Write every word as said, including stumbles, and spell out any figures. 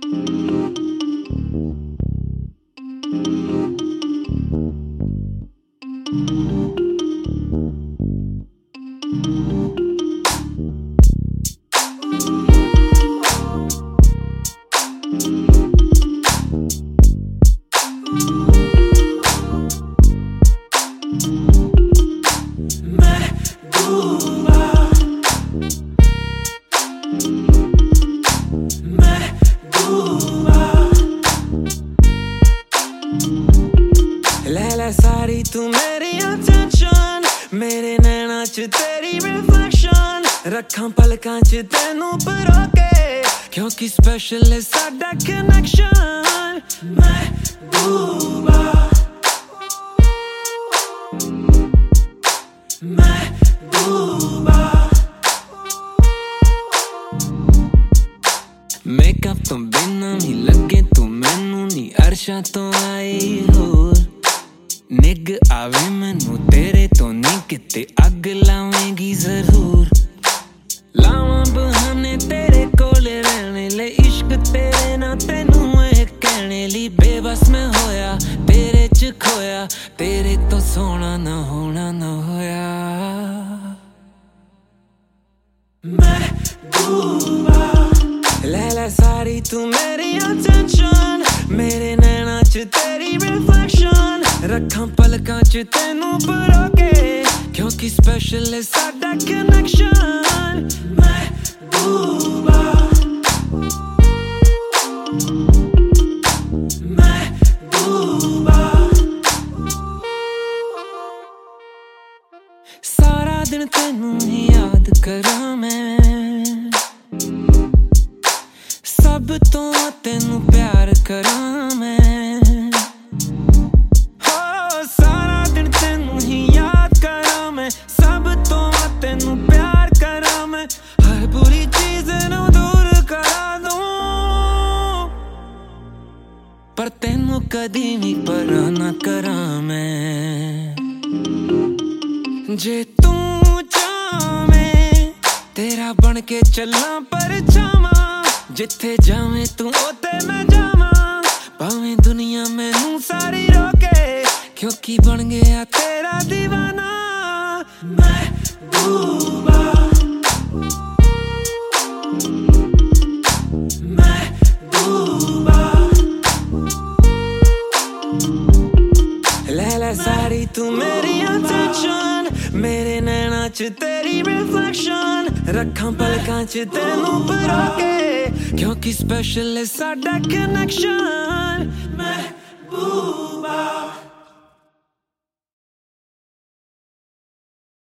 सारी तू मेरी अटेंशन, मेरे नैना च तेरी रिफ्लेक्शन, रखां पलकां च तेनू परो के, क्योंकि स्पेशल है साडा कनेक्शन। महबूबा महबूबा, मेकअप तो बिना नहीं लगे तू मैनू नी अरशा तो आई होर, निग आवे मैनू तेरे तो नी किते अग लावेंगी जरूर, लावां बहाने तेरे कोल रहने ले, इश्क तेरे ना तेनू ए कहने ली, बेबस मैं होया तेरे च खोया, तेरे तो सोना ना होना ना होया। महबूबा ले ले सारी तू मेरी अटेंशन, मेरे नैना च तेरी रिफ्लेक्शन, रखां पलकां च तेनू परो के, क्योंकि स्पेशल है साडा कनेक्शन। महबूबा महबूबा, सारा दिन तेनू ही याद करा मैं, सब तो तेनू प्यार करा मैं, हो सारा दिन तेनू ही याद करा मैं, सब तो तेनू प्यार करा मैं, हर बुरी चीज नू दूर करा दूं, पर तेनू कदी नहीं परा ना करा मैं। जे तू चाहे तेरा बन के चलना पर छावा, जिथे जावे तू ओते मैं जावा, भावें दुनिया मैनू सारी रोके, क्योंकि बन गया तेरा दीवाना। महबूबा महबूबा, ले ले सारी तू मेरी अटेंशन, मेरे नैना च तेरी रिफ्लेक्शन, रखां पलकां च तेनू परो के, क्योंकि स्पेशल है साडा कनेक्शन।